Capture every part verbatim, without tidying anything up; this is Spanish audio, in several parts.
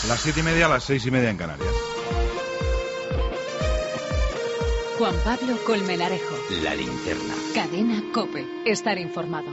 Las siete y media, las seis y media en Canarias. Juan Pablo Colmenarejo. La linterna. Cadena COPE. Estar informado.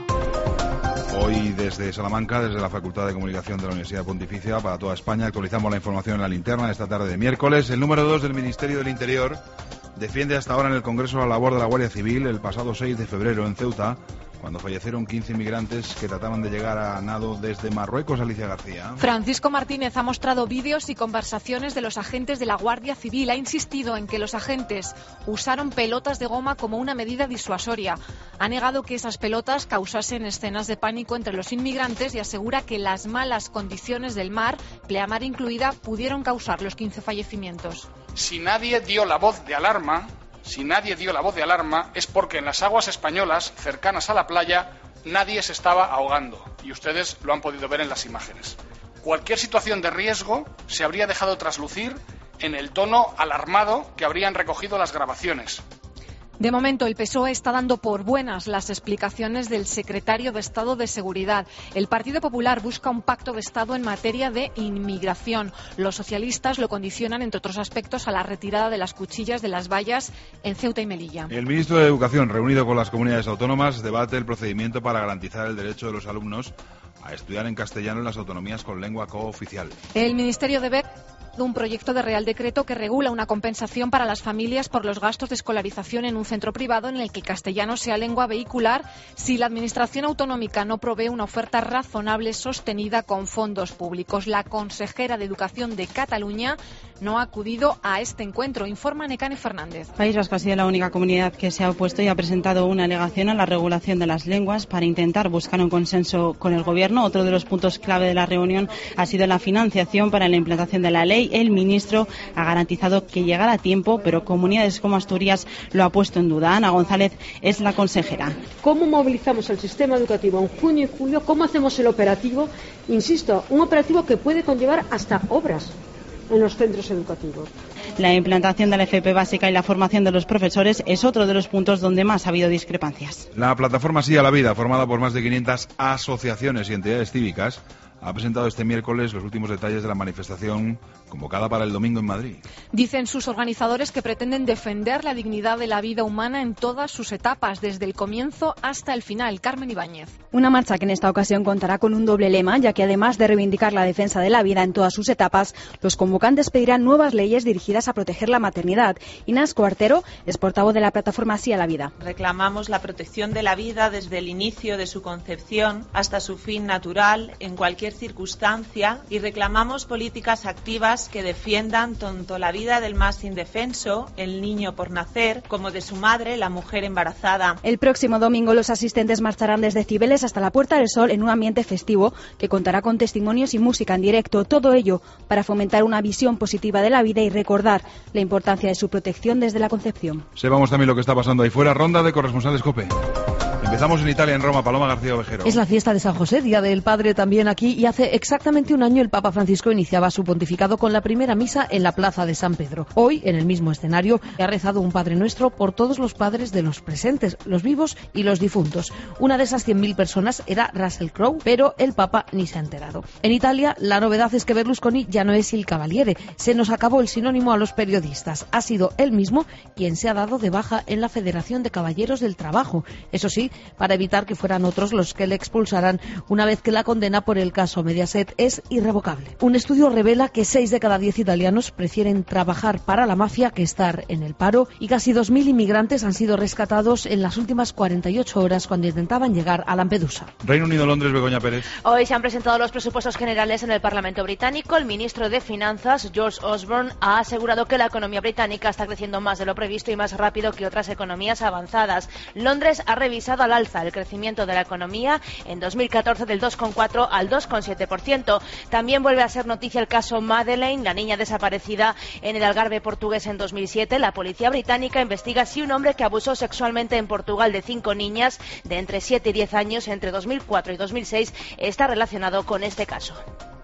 Hoy desde Salamanca, desde la Facultad de Comunicación de la Universidad Pontificia, para toda España, actualizamos la información en la linterna esta tarde de miércoles. El número dos del Ministerio del Interior defiende hasta ahora en el Congreso la labor de la Guardia Civil el pasado seis de febrero en Ceuta, cuando fallecieron quince inmigrantes que trataban de llegar a nado desde Marruecos. Alicia García. Francisco Martínez ha mostrado vídeos y conversaciones de los agentes de la Guardia Civil. Ha insistido en que los agentes usaron pelotas de goma como una medida disuasoria. Ha negado que esas pelotas causasen escenas de pánico entre los inmigrantes y asegura que las malas condiciones del mar, pleamar incluida, pudieron causar los quince fallecimientos. Si nadie dio la voz de alarma... Si nadie dio la voz de alarma es porque en las aguas españolas, cercanas a la playa, nadie se estaba ahogando. Y ustedes lo han podido ver en las imágenes. Cualquier situación de riesgo se habría dejado traslucir en el tono alarmado que habrían recogido las grabaciones. De momento, el P S O E está dando por buenas las explicaciones del secretario de Estado de Seguridad. El Partido Popular busca un pacto de Estado en materia de inmigración. Los socialistas lo condicionan, entre otros aspectos, a la retirada de las cuchillas de las vallas en Ceuta y Melilla. El ministro de Educación, reunido con las comunidades autónomas, debate el procedimiento para garantizar el derecho de los alumnos a estudiar en castellano en las autonomías con lengua cooficial. El Ministerio de B un proyecto de Real Decreto que regula una compensación para las familias por los gastos de escolarización en un centro privado en el que el castellano sea lengua vehicular si la Administración autonómica no provee una oferta razonable sostenida con fondos públicos. La consejera de Educación de Cataluña no ha acudido a este encuentro, informa Necane Fernández. País Vasco ha sido la única comunidad que se ha opuesto y ha presentado una alegación a la regulación de las lenguas para intentar buscar un consenso con el Gobierno. Otro de los puntos clave de la reunión ha sido la financiación para la implantación de la ley. El ministro ha garantizado que llegará a tiempo, pero comunidades como Asturias lo ha puesto en duda. Ana González es la consejera. ¿Cómo movilizamos el sistema educativo en junio y julio? ¿Cómo hacemos el operativo? Insisto, un operativo que puede conllevar hasta obras en los centros educativos. La implantación de la F P básica y la formación de los profesores es otro de los puntos donde más ha habido discrepancias. La plataforma Sí a la Vida, formada por más de quinientas asociaciones y entidades cívicas, ha presentado este miércoles los últimos detalles de la manifestación convocada para el domingo en Madrid. Dicen sus organizadores que pretenden defender la dignidad de la vida humana en todas sus etapas, desde el comienzo hasta el final. Carmen Ibáñez. Una marcha que en esta ocasión contará con un doble lema, ya que además de reivindicar la defensa de la vida en todas sus etapas, los convocantes pedirán nuevas leyes dirigidas a proteger la maternidad. Inés Cuartero es portavoz de la plataforma Sí a la Vida. Reclamamos la protección de la vida desde el inicio de su concepción hasta su fin natural, en cualquier circunstancia, y reclamamos políticas activas que defiendan tanto la vida del más indefenso, el niño por nacer, como de su madre, la mujer embarazada. El próximo domingo los asistentes marcharán desde Cibeles hasta la Puerta del Sol en un ambiente festivo que contará con testimonios y música en directo. Todo ello para fomentar una visión positiva de la vida y recordar la importancia de su protección desde la concepción. Sepamos también lo que está pasando ahí fuera. Ronda de corresponsales COPE. Empezamos en Italia, en Roma. Paloma García Ovejero. Es la fiesta de San José, Día del Padre también aquí, y hace exactamente un año el Papa Francisco iniciaba su pontificado con la primera misa en la plaza de San Pedro. Hoy, en el mismo escenario, ha rezado un Padre Nuestro por todos los padres de los presentes, los vivos y los difuntos. Una de esas cien mil personas era Russell Crowe, pero el Papa ni se ha enterado. En Italia, la novedad es que Berlusconi ya no es il Cavaliere. Se nos acabó el sinónimo a los periodistas. Ha sido él mismo quien se ha dado de baja en la Federación de Caballeros del Trabajo. Eso sí, para evitar que fueran otros los que le expulsaran una vez que la condena por el caso Mediaset es irrevocable. Un estudio revela que seis de cada diez italianos prefieren trabajar para la mafia que estar en el paro, y casi dos mil inmigrantes han sido rescatados en las últimas cuarenta y ocho horas cuando intentaban llegar a Lampedusa. Reino Unido, Londres, Begoña Pérez. Hoy se han presentado los presupuestos generales en el Parlamento británico. El ministro de Finanzas, George Osborne, ha asegurado que la economía británica está creciendo más de lo previsto y más rápido que otras economías avanzadas. Londres ha revisado al alza el crecimiento de la economía en dos mil catorce del dos coma cuatro al dos coma siete por ciento. También vuelve a ser noticia el caso Madeleine, la niña desaparecida en el Algarve portugués en dos mil siete. La policía británica investiga si un hombre que abusó sexualmente en Portugal de cinco niñas de entre siete y diez años entre dos mil cuatro y dos mil seis está relacionado con este caso.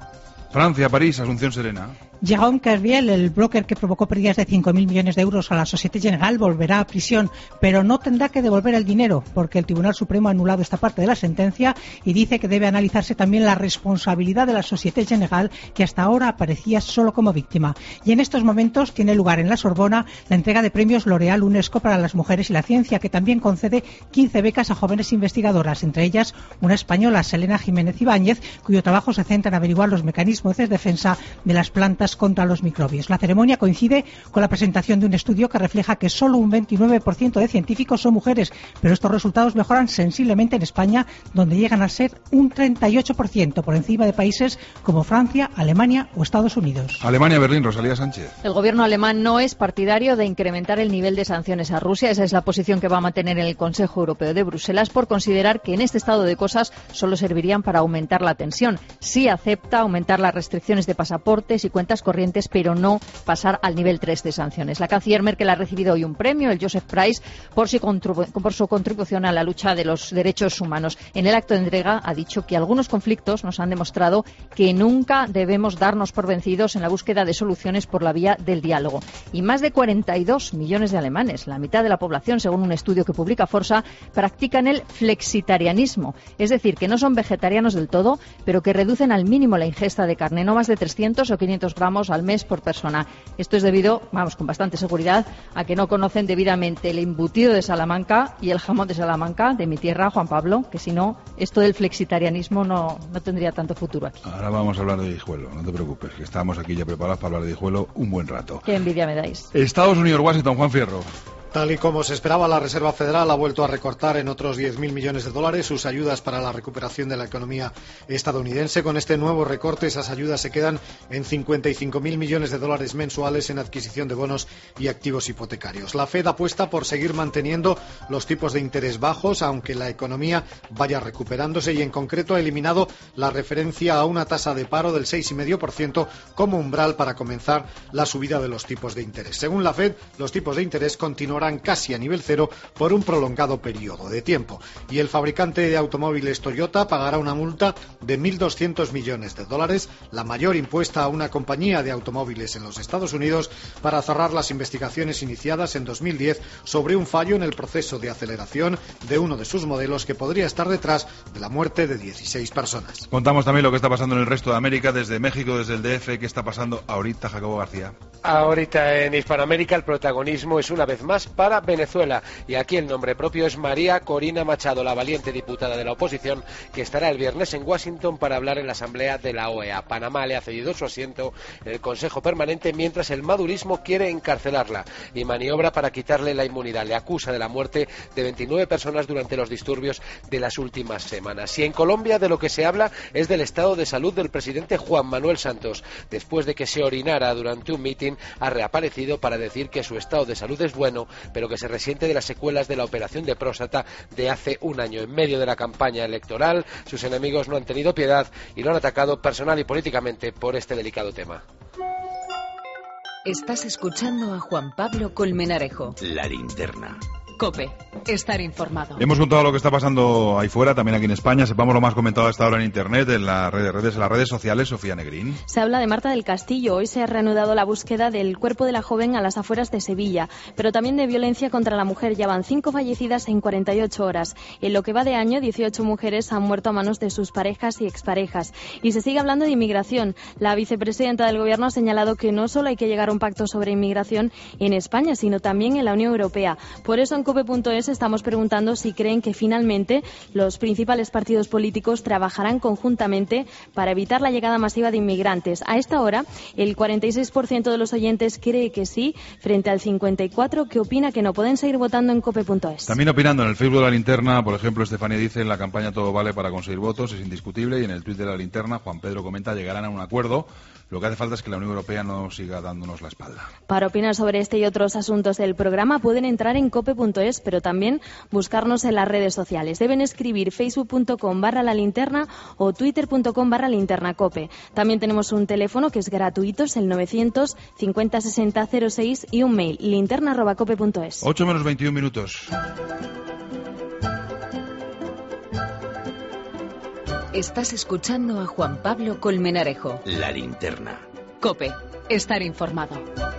Francia, París, Asunción Serena. Jérôme Kerviel, el broker que provocó pérdidas de cinco mil millones de euros a la Société Générale, volverá a prisión, pero no tendrá que devolver el dinero, porque el Tribunal Supremo ha anulado esta parte de la sentencia y dice que debe analizarse también la responsabilidad de la Société Générale, que hasta ahora aparecía solo como víctima. Y en estos momentos tiene lugar en la Sorbona la entrega de premios L'Oréal UNESCO para las mujeres y la ciencia, que también concede quince becas a jóvenes investigadoras, entre ellas una española, Selena Jiménez Ibáñez, cuyo trabajo se centra en averiguar los mecanismos de defensa de las plantas contra los microbios. La ceremonia coincide con la presentación de un estudio que refleja que solo un veintinueve por ciento de científicos son mujeres, pero estos resultados mejoran sensiblemente en España, donde llegan a ser un treinta y ocho por ciento, por encima de países como Francia, Alemania o Estados Unidos. Alemania, Berlín, Rosalía Sánchez. El gobierno alemán no es partidario de incrementar el nivel de sanciones a Rusia. Esa es la posición que va a mantener en el Consejo Europeo de Bruselas, por considerar que en este estado de cosas solo servirían para aumentar la tensión. Sí acepta aumentar las restricciones de pasaportes y cuentas corrientes, pero no pasar al nivel tres de sanciones. La canciller Merkel ha recibido hoy un premio, el Joseph Prize, por su, contribu- por su contribución a la lucha de los derechos humanos. En el acto de entrega ha dicho que algunos conflictos nos han demostrado que nunca debemos darnos por vencidos en la búsqueda de soluciones por la vía del diálogo. Y más de cuarenta y dos millones de alemanes, la mitad de la población, según un estudio que publica Forsa, practican el flexitarianismo, es decir, que no son vegetarianos del todo, pero que reducen al mínimo la ingesta de carne, no más de trescientos o quinientos gramos al mes por persona. Esto es debido, vamos, con bastante seguridad, a que no conocen debidamente el embutido de Salamanca y el jamón de Salamanca, de mi tierra, Juan Pablo, que si no, esto del flexitarianismo no, no tendría tanto futuro aquí. Ahora vamos a hablar de Guijuelo, no te preocupes, que estamos aquí ya preparados para hablar de Guijuelo un buen rato. Qué envidia me dais. Estados Unidos, Washington, Juan Fierro. Tal y como se esperaba, la Reserva Federal ha vuelto a recortar en otros diez mil millones de dólares sus ayudas para la recuperación de la economía estadounidense. Con este nuevo recorte, esas ayudas se quedan en cincuenta y cinco mil millones de dólares mensuales en adquisición de bonos y activos hipotecarios. La Fed apuesta por seguir manteniendo los tipos de interés bajos, aunque la economía vaya recuperándose, y en concreto ha eliminado la referencia a una tasa de paro del seis coma cinco por ciento como umbral para comenzar la subida de los tipos de interés. Según la Fed, los tipos de interés continuarán casi a nivel cero por un prolongado periodo de tiempo. Y el fabricante de automóviles Toyota pagará una multa de mil doscientos millones de dólares, la mayor impuesta a una compañía de automóviles en los Estados Unidos, para cerrar las investigaciones iniciadas en dos mil diez sobre un fallo en el proceso de aceleración de uno de sus modelos que podría estar detrás de la muerte de dieciséis personas. Contamos también lo que está pasando en el resto de América, desde México, desde el D F. ¿Qué está pasando ahorita, Jacobo García? Ahorita en Hispanoamérica el protagonismo es una vez más para Venezuela, y aquí el nombre propio es María Corina Machado, la valiente diputada de la oposición, que estará el viernes en Washington para hablar en la Asamblea de la O E A. Panamá le ha cedido su asiento en el Consejo Permanente, mientras el madurismo quiere encarcelarla y maniobra para quitarle la inmunidad. Le acusa de la muerte de veintinueve personas durante los disturbios de las últimas semanas. Y en Colombia de lo que se habla es del estado de salud del presidente Juan Manuel Santos. Después de que se orinara durante un mitin, ha reaparecido para decir que su estado de salud es bueno, pero que se resiente de las secuelas de la operación de próstata de hace un año. En medio de la campaña electoral, sus enemigos no han tenido piedad y lo han atacado personal y políticamente por este delicado tema. Estás escuchando a Juan Pablo Colmenarejo. La linterna. COPE, estar informado. Hemos contado lo que está pasando ahí fuera, también aquí en España. Sepamos lo más comentado hasta ahora en Internet, en las redes, redes, en las redes sociales. Sofía Negrín. Se habla de Marta del Castillo. Hoy se ha reanudado la búsqueda del cuerpo de la joven a las afueras de Sevilla, pero también de violencia contra la mujer. Ya van cinco fallecidas en cuarenta y ocho horas. En lo que va de año, dieciocho mujeres han muerto a manos de sus parejas y exparejas. Y se sigue hablando de inmigración. La vicepresidenta del Gobierno ha señalado que no solo hay que llegar a un pacto sobre inmigración en España, sino también en la Unión Europea. Por eso en cope punto es estamos preguntando si creen que finalmente los principales partidos políticos trabajarán conjuntamente para evitar la llegada masiva de inmigrantes. A esta hora, el cuarenta y seis por ciento de los oyentes cree que sí, frente al cincuenta y cuatro por ciento que opina que no. Pueden seguir votando en cope punto es. También opinando en el Facebook de la Linterna, por ejemplo, Estefanía dice: en la campaña todo vale para conseguir votos, es indiscutible. Y en el tuit de la Linterna, Juan Pedro comenta: llegarán a un acuerdo. Lo que hace falta es que la Unión Europea no siga dándonos la espalda. Para opinar sobre este y otros asuntos del programa pueden entrar en cope punto es, pero también buscarnos en las redes sociales. Deben escribir facebook punto com barra la linterna o twitter punto com barra linterna cope. También tenemos un teléfono que es gratuito, es el novecientos cincuenta sesenta cero seis, y un mail, linterna arroba cope punto es. ocho menos veintiún minutos. Estás escuchando a Juan Pablo Colmenarejo. La linterna. COPE. Estar informado.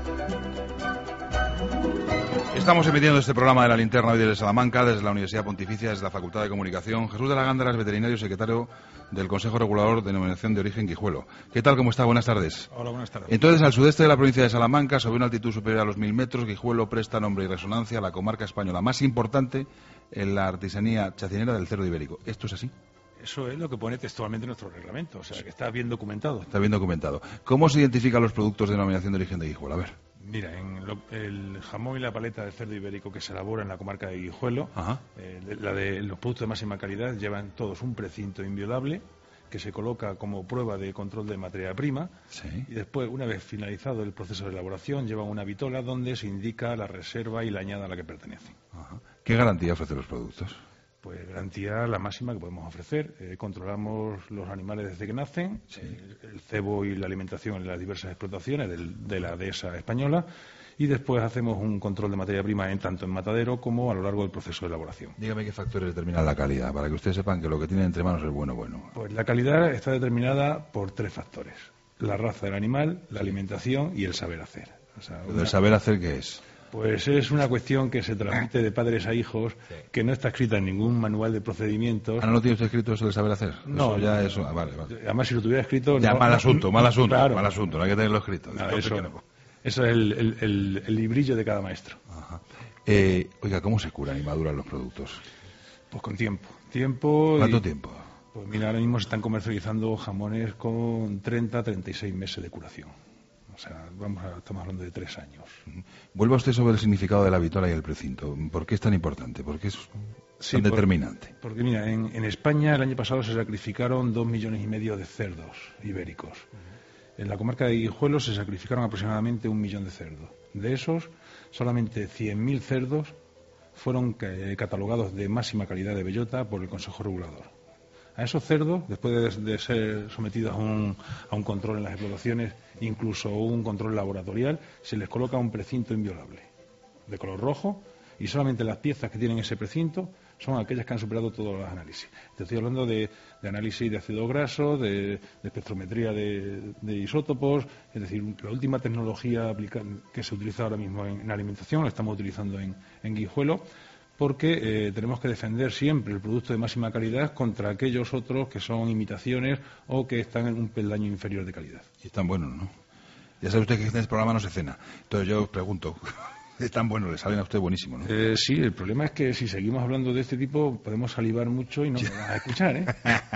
Estamos emitiendo este programa de La Linterna hoy desde Salamanca, desde la Universidad Pontificia, desde la Facultad de Comunicación. Jesús de la Gándara es veterinario y secretario del Consejo Regulador de Denominación de Origen Guijuelo. ¿Qué tal? ¿Cómo está? Buenas tardes. Hola, buenas tardes. Entonces, al sudeste de la provincia de Salamanca, sobre una altitud superior a los mil metros, Guijuelo presta nombre y resonancia a la comarca española más importante en la artesanía chacinera del cerdo ibérico. ¿Esto es así? Eso es lo que pone textualmente nuestro reglamento, o sea, que está bien documentado. Está bien documentado. ¿Cómo se identifican los productos de denominación de origen de Guijuelo? A ver. Mira, en lo, el jamón y la paleta del cerdo ibérico que se elabora en la comarca de Guijuelo, eh, de, la de los productos de máxima calidad llevan todos un precinto inviolable que se coloca como prueba de control de materia prima, sí. Y después, una vez finalizado el proceso de elaboración, llevan una vitola donde se indica la reserva y la añada a la que pertenecen. Ajá. ¿Qué garantía ofrecen los productos? Pues garantía la máxima que podemos ofrecer. Eh, controlamos los animales desde que nacen, sí. eh, el cebo y la alimentación en las diversas explotaciones del, de la dehesa española, y después hacemos un control de materia prima en tanto en matadero como a lo largo del proceso de elaboración. Dígame qué factores determinan la calidad, para que ustedes sepan que lo que tienen entre manos es bueno, bueno. Pues la calidad está determinada por tres factores: la raza del animal, la alimentación y el saber hacer. O sea, una... ¿El saber hacer qué es? Pues es una cuestión que se transmite de padres a hijos, sí. Que no está escrita en ningún manual de procedimientos. ¿Ah, no tiene usted escrito eso del saber hacer? No, eso ya no, es... Ah, vale, vale. Además, si lo tuviera escrito... Ya, no, mal asunto, mal asunto, claro. mal asunto, no hay que tenerlo escrito. No, eso, eso es el, el, el, el librillo de cada maestro. Ajá. Eh, oiga, ¿cómo se curan y maduran los productos? Pues con tiempo. tiempo ¿Cuánto y, tiempo? Pues mira, ahora mismo se están comercializando jamones con treinta a treinta y seis meses de curación. O sea, vamos a, estamos hablando de tres años. Vuelva usted sobre el significado de la vitola y el precinto. ¿Por qué es tan importante? ¿Por qué es tan sí, determinante? Por, porque mira, en, en España el año pasado se sacrificaron dos millones y medio de cerdos ibéricos. Uh-huh. En la comarca de Guijuelo se sacrificaron aproximadamente un millón de cerdos. De esos, solamente cien mil cerdos fueron eh, catalogados de máxima calidad de bellota por el Consejo Regulador. A esos cerdos, después de, de ser sometidos a un, a un control en las explotaciones, incluso un control laboratorial, se les coloca un precinto inviolable, de color rojo, y solamente las piezas que tienen ese precinto son aquellas que han superado todos los análisis. Te estoy hablando de, de análisis de ácido graso, de, de espectrometría de, de isótopos, es decir, la última tecnología aplica, que se utiliza ahora mismo en, en alimentación, la estamos utilizando en, en Guijuelo, porque eh, tenemos que defender siempre el producto de máxima calidad contra aquellos otros que son imitaciones o que están en un peldaño inferior de calidad. Y están buenos, ¿no? Ya sabe usted que en este programa no se cena. Entonces yo os pregunto, están buenos, le salen a usted buenísimo, ¿no? Eh, sí, el problema es que si seguimos hablando de este tipo podemos salivar mucho y no nos van a escuchar, ¿eh?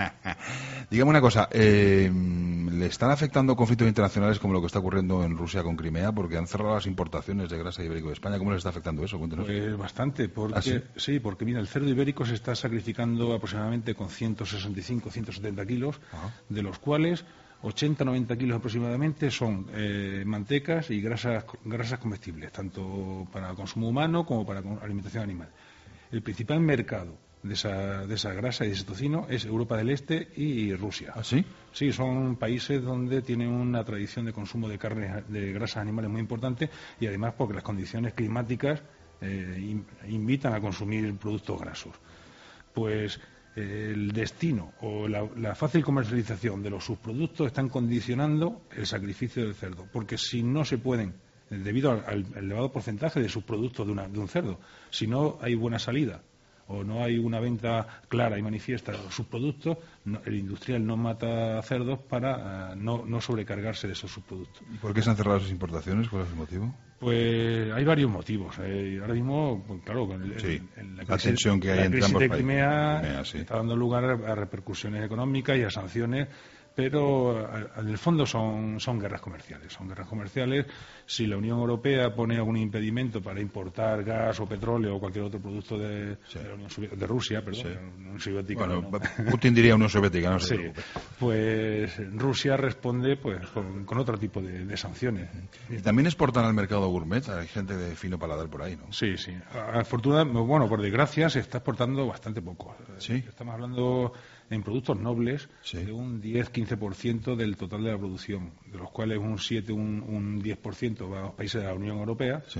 Dígame una cosa, eh, ¿le están afectando conflictos internacionales como lo que está ocurriendo en Rusia con Crimea? Porque han cerrado las importaciones de grasa ibérico de España. ¿Cómo les está afectando eso? Cuéntenos. Pues bastante, porque, ¿Ah, sí? sí, porque mira, el cerdo ibérico se está sacrificando aproximadamente con ciento sesenta y cinco, ciento setenta kilos, ajá, de los cuales ochenta a noventa kilos aproximadamente son eh, mantecas y grasas, grasas comestibles, tanto para consumo humano como para alimentación animal. El principal mercado de esa, de esa grasa y de ese tocino es Europa del Este y Rusia. ¿Ah, sí? Sí, son países donde tienen una tradición de consumo de carnes, de grasas animales muy importante, y además porque las condiciones climáticas eh, invitan a consumir productos grasos. Pues el destino o la, la fácil comercialización de los subproductos están condicionando el sacrificio del cerdo, porque si no se pueden, debido al, al elevado porcentaje de subproductos de, una, de un cerdo, si no hay buena salida o no hay una venta clara y manifiesta de los subproductos, no, el industrial no mata cerdos para uh, no, no sobrecargarse de esos subproductos. ¿Y por qué se han cerrado esas importaciones? ¿Cuál es el motivo? Pues hay varios motivos. Eh, ahora mismo, pues, claro, con el, sí, el, el, la, la crisis, tensión que hay la entre crisis ambos de países. Crimea, Crimea sí. está dando lugar a, a repercusiones económicas y a sanciones, pero en el fondo son, son guerras comerciales. Son guerras comerciales. Si la Unión Europea pone algún impedimento para importar gas o petróleo o cualquier otro producto de, sí. de, la Unión Soviética, de Rusia, perdón, sí. Unión Soviética. Bueno, no. Putin diría Unión Soviética, no se sí. preocupe. Pues Rusia responde pues con, con otro tipo de, de sanciones. Y también exportan al mercado gourmet. Hay gente de fino paladar por ahí, ¿no? Sí, sí. Afortunadamente, bueno, por desgracia, se está exportando bastante poco. Sí. Estamos hablando en productos nobles sí. de un diez a quince por ciento del total de la producción, de los cuales un siete, un, un diez por ciento va a los países de la Unión Europea sí.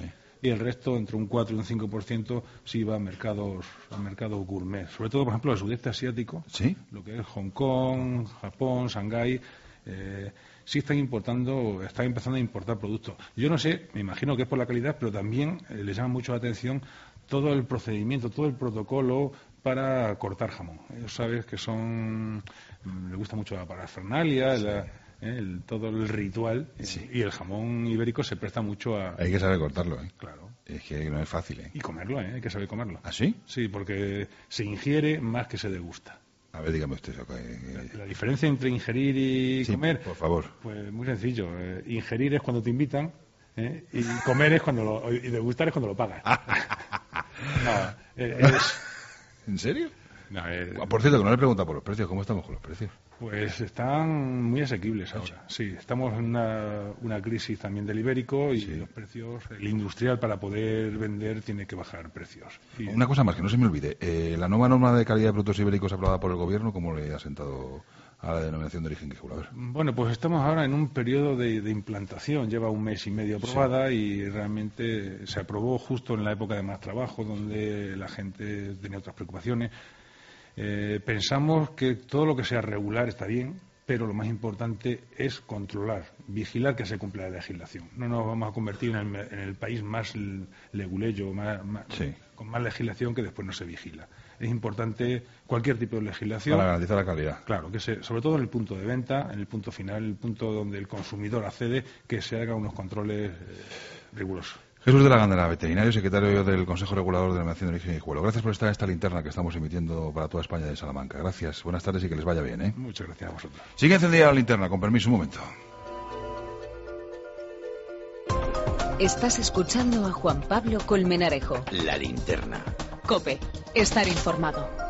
y el resto, entre un cuatro y un cinco por ciento, sí va a mercados, a mercados gourmet. Sobre todo, por ejemplo, el sudeste asiático, ¿sí? Lo que es Hong Kong, Japón, Shanghái, eh, sí están importando, están empezando a importar productos. Yo no sé, me imagino que es por la calidad, pero también eh, les llama mucho la atención todo el procedimiento, todo el protocolo para cortar jamón. Ellos sabes que son, les gusta mucho la parafernalia, sí. la, El, todo el ritual, sí. Y el jamón ibérico se presta mucho a... Hay que saber cortarlo, ¿eh? Claro. Es que no es fácil, ¿eh? Y comerlo, ¿eh? Hay que saber comerlo. ¿Ah, sí? Sí, porque se ingiere más que se degusta. A ver, dígame usted eso. Que... La, la diferencia entre ingerir y sí, comer... por favor. Pues muy sencillo. Eh, ingerir es cuando te invitan, ¿eh? Y comer es cuando lo... y degustar es cuando lo pagas. No, eh, es... ¿En serio? No, eh... Por cierto, que no le he preguntado por los precios. ¿Cómo estamos con los precios? Pues están muy asequibles ahora. Sí, estamos en una, una crisis también del ibérico y sí. Los precios, el industrial para poder vender tiene que bajar precios. Y... Una cosa más, que no se me olvide. Eh, la nueva norma de calidad de productos ibéricos aprobada por el Gobierno, ¿cómo le ha sentado a la denominación de origen quejulador? Bueno, pues estamos ahora en un periodo de, de implantación. Lleva un mes y medio aprobada sí. Y realmente se aprobó justo en la época de más trabajo, donde la gente tenía otras preocupaciones. Eh, pensamos que todo lo que sea regular está bien, pero lo más importante es controlar, vigilar que se cumpla la legislación. No nos vamos a convertir en el, en el país más leguleyo, más, más, sí. con más legislación que después no se vigila. Es importante cualquier tipo de legislación. Para garantizar la calidad. Claro, que se, sobre todo en el punto de venta, en el punto final, el punto donde el consumidor accede, que se hagan unos controles eh, rigurosos. Jesús de la Gándara, veterinario, secretario del Consejo Regulador de Denominación de Origen y Guijuelo. Gracias por estar en esta linterna que estamos emitiendo para toda España de Salamanca. Gracias, buenas tardes y que les vaya bien, ¿eh? Muchas gracias a vosotros. Sigue encendida la linterna, con permiso, un momento. Estás escuchando a Juan Pablo Colmenarejo. La linterna. COPE, estar informado.